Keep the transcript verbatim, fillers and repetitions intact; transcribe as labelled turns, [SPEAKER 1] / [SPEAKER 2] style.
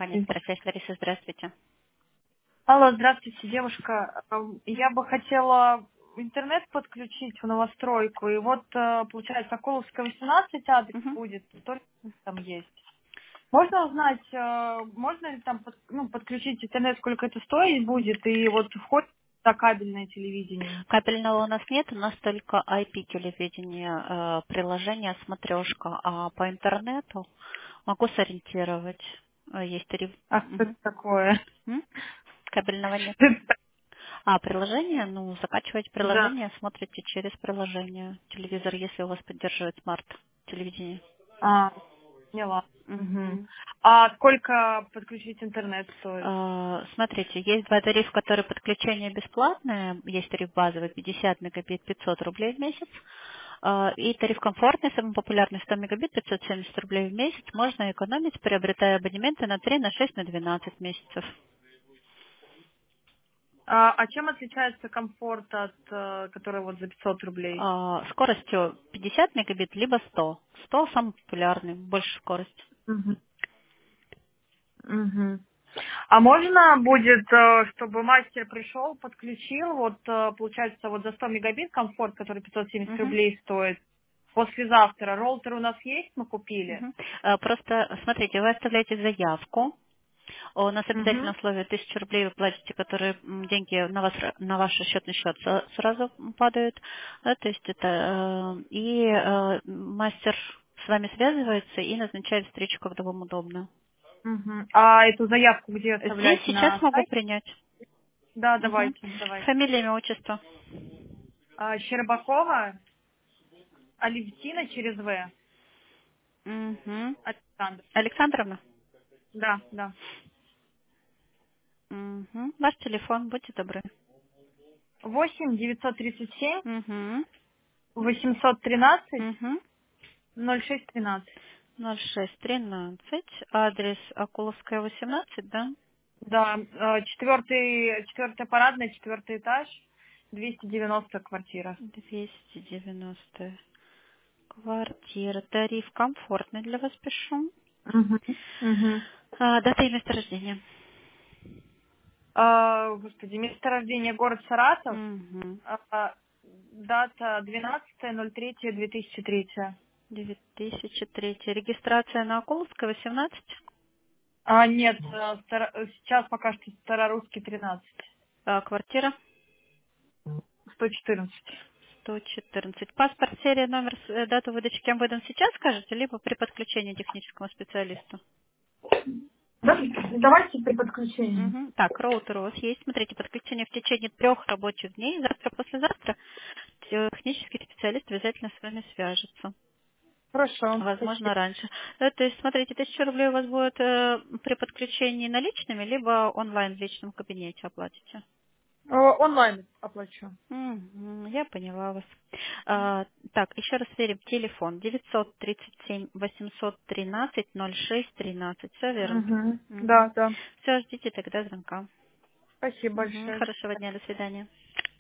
[SPEAKER 1] компания «Старосвязь». Лариса, здравствуйте.
[SPEAKER 2] Алло, здравствуйте, девушка. Эм, Я бы хотела интернет подключить в новостройку. И вот, э, получается, Окуловская, восемнадцать адрес
[SPEAKER 1] Мгм.
[SPEAKER 2] будет, только там есть. Можно узнать, э, можно ли там под- ну, подключить интернет, сколько это стоить будет, и вот входит за кабельное телевидение?
[SPEAKER 1] Кабельного у нас нет, у нас только ай пи-телевидение, э, приложение «Смотрешка», а по интернету могу сориентировать. Э, Есть тариф.
[SPEAKER 2] А что это
[SPEAKER 1] Мгм.
[SPEAKER 2] такое?
[SPEAKER 1] М? Кабельного нет. А приложение, ну, закачиваете
[SPEAKER 2] Да.
[SPEAKER 1] приложение, смотрите через приложение. Телевизор, если у вас поддерживает смарт-телевидение.
[SPEAKER 2] А, поняла. Мгм.
[SPEAKER 1] Мгм.
[SPEAKER 2] А сколько подключить интернет стоит?
[SPEAKER 1] Э, Смотрите, есть два тарифа, которые подключение бесплатное. Есть тариф базовый пятьдесят мегабит пятьсот рублей в месяц. Э, И тариф комфортный, самый популярный сто мегабит пятьсот семьдесят рублей в месяц. Можно экономить, приобретая абонементы на три, на шесть, на двенадцать месяцев.
[SPEAKER 2] А, а чем отличается комфорт от, э, который вот за пятьсот рублей?
[SPEAKER 1] Э, Скоростью пятьдесят мегабит, либо сто. сто самый популярный, больше скорость.
[SPEAKER 2] Мгм. Мгм. А можно будет, э, чтобы мастер пришел, подключил, вот э, получается вот за сто мегабит комфорт, который пятьсот семьдесят
[SPEAKER 1] Мгм.
[SPEAKER 2] рублей стоит, послезавтра. Роутер у нас есть, мы купили.
[SPEAKER 1] Мгм. Э, Просто смотрите, вы оставляете заявку. У нас обязательно
[SPEAKER 2] Угу.
[SPEAKER 1] условие тысяча рублей вы платите, которые м, деньги на, вас, на ваш счетный счет со- сразу падают. Да, то есть это э, и э, мастер с вами связывается и назначает встречу, когда вам удобно.
[SPEAKER 2] Угу. А эту заявку где
[SPEAKER 1] Здесь
[SPEAKER 2] оставлять?
[SPEAKER 1] сейчас
[SPEAKER 2] На
[SPEAKER 1] могу
[SPEAKER 2] сайте?
[SPEAKER 1] принять.
[SPEAKER 2] Да,
[SPEAKER 1] Мгм.
[SPEAKER 2] давайте, давайте.
[SPEAKER 1] Фамилия, имя, отчество.
[SPEAKER 2] А, Щербакова, Алевтина через В.
[SPEAKER 1] Мгм.
[SPEAKER 2] Александр.
[SPEAKER 1] Александровна.
[SPEAKER 2] Да, да.
[SPEAKER 1] Мгм. Ваш телефон, будьте добры.
[SPEAKER 2] Восемь девятьсот тридцать семь
[SPEAKER 1] Угу.
[SPEAKER 2] восемьсот тринадцать
[SPEAKER 1] Угу.
[SPEAKER 2] ноль шесть тринадцать.
[SPEAKER 1] ноль шесть тринадцать. Адрес Акуловская, восемнадцать, да?
[SPEAKER 2] Да, э, четвертый, четвертая парадная, четвертый этаж, двести девяносто квартира.
[SPEAKER 1] двести девяносто квартира. Тариф комфортный для вас пишу.
[SPEAKER 2] Мгм. Мгм.
[SPEAKER 1] А, дата и место рождения.
[SPEAKER 2] А, господи, место рождения город Саратов,
[SPEAKER 1] Угу.
[SPEAKER 2] а, дата двенадцатое ноль третье две тысячи третье.
[SPEAKER 1] две тысячи третий. Регистрация на Акуловской, восемнадцать.
[SPEAKER 2] А, нет, э, Стара- э, сейчас пока что Старорусский тринадцать,
[SPEAKER 1] А, квартира
[SPEAKER 2] сто четырнадцать.
[SPEAKER 1] сто четырнадцать. Паспорт, серия, номер, с- э, дату выдачи кем выдан сейчас скажете, либо при подключении техническому специалисту.
[SPEAKER 2] Да, давайте при подключении.
[SPEAKER 1] Мгм. Так, роутер у вас есть. Смотрите, подключение в течение трех рабочих дней. Завтра, послезавтра технический специалист обязательно с вами свяжется.
[SPEAKER 2] Хорошо,
[SPEAKER 1] Возможно,
[SPEAKER 2] спасибо.
[SPEAKER 1] раньше. Э, То есть, смотрите, тысяча рублей у вас будет э, при подключении наличными, либо онлайн в личном кабинете оплатите.
[SPEAKER 2] Э, Онлайн оплачу.
[SPEAKER 1] Мгм, я поняла вас. А, так, еще раз верим. Телефон девятьсот тридцать семь восемьсот тринадцать ноль шесть тринадцать. Все верно.
[SPEAKER 2] Угу.
[SPEAKER 1] Угу.
[SPEAKER 2] Да, да.
[SPEAKER 1] Все, ждите тогда звонка.
[SPEAKER 2] Спасибо
[SPEAKER 1] Мгм,
[SPEAKER 2] большое.
[SPEAKER 1] хорошего дня, до свидания.